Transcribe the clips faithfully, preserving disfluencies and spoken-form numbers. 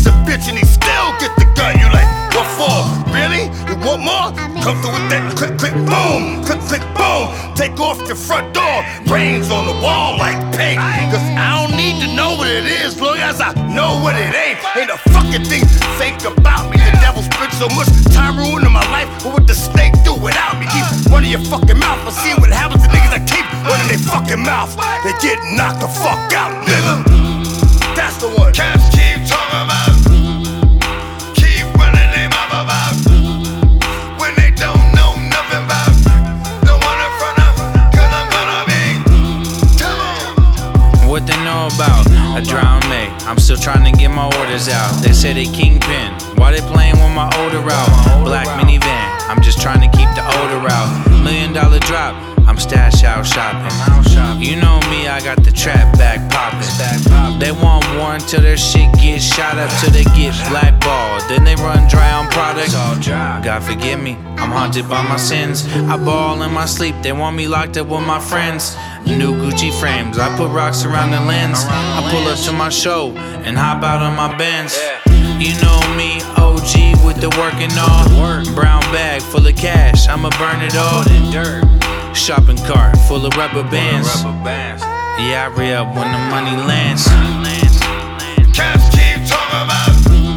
a bitch and he still get the gun. You like, what for? Really? You want more? Come through with that click, click, boom, click, click, boom. Take off your front door, brains on the wall like paint. Cause I don't need to know what it is, long as I know what it ain't. Ain't a fucking thing fake about me. The devil spit so much time ruining my life. What would the snake do without me? Keep running your fucking mouth. I see what happens to niggas that keep running their fucking mouth. They get knocked the fuck out, nigga. That's the one. Cats keep talking about, keep running their mouth about, when they don't know nothing about, don't wanna front up, cause I'm gonna be. Come on. What they know about a drowned May? I'm still trying to get my orders out. They say they kingpin. Why they playing with my odor out? Black minivan. I'm just trying to keep the odor out. Million dollar drop. I'm stash out shopping. You know me, I got the trap back poppin'. They want war until their shit gets shot up, till they get blackballed. Then they run dry on product. God forgive me, I'm haunted by my sins. I ball in my sleep, they want me locked up with my friends. New Gucci frames, I put rocks around the lens. I pull up to my show and hop out on my Benz. You know me, O G with the work and all. Brown bag full of cash, I'ma burn it all. Shopping cart full of rubber bands. Yeah, I re-up when the money lands. Cats keep talking about,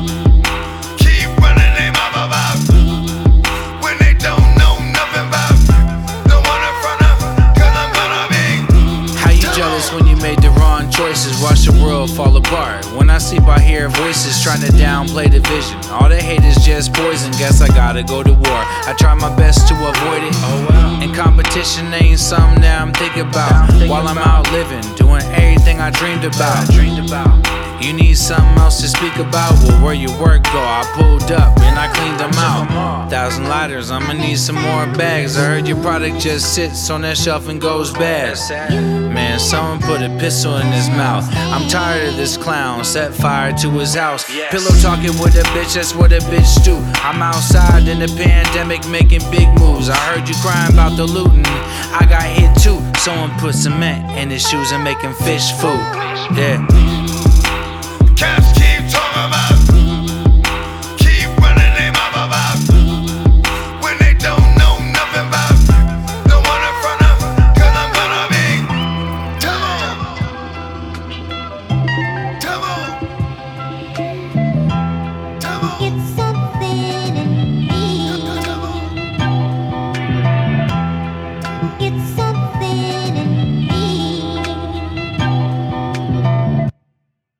keep running their mouth about, when they don't know nothing about, don't wanna front up, cause I'm gonna be. How you jealous when you made the wrong choices? Watch the world fall apart. When I sleep I hear voices trying to downplay the vision. All they hate is just poison, guess I gotta go to war. I try my best to avoid it. And competition ain't something that I'm thinking about. While I'm out living, doing everything I dreamed about. You need something else to speak about? Well, where your work go? I pulled up and I cleaned them out. Thousand lighters, I'ma need some more bags. I heard your product just sits on that shelf and goes bad. Man, someone put a pistol in his mouth. I'm tired of this clown, set fire to his house. Pillow talking with a bitch, that's what a bitch do. I'm outside in the pandemic making big moves. I heard you crying about the looting, I got hit too. Someone put cement in his shoes and making fish food. Yeah. Cats